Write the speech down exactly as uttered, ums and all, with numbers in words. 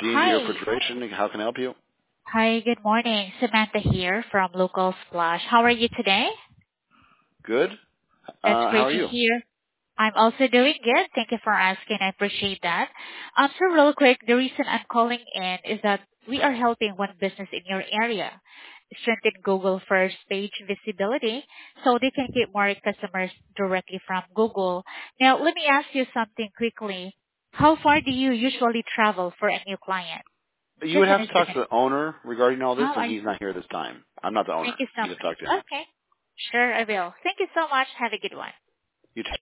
D and D Hi. Refrigeration. How can I help you? Hi, good morning. Samantha here from Local Splash. How are you today? Good. That's Uh, how great are to you? hear. I'm also doing good. Thank you for asking. I appreciate that. Um, so real quick, the reason I'm calling in is that we are helping one business in your area strengthen Google first page visibility so they can get more customers directly from Google. Now, let me ask you something quickly. How far do you usually travel for a new client? You Just would an have to talk estimate. to the owner regarding all this, Oh, and I he's not here this time. I'm not the Thank owner. you so You need to talk to him. much. Okay. Sure, I will. Thank you so much. Have a good one. You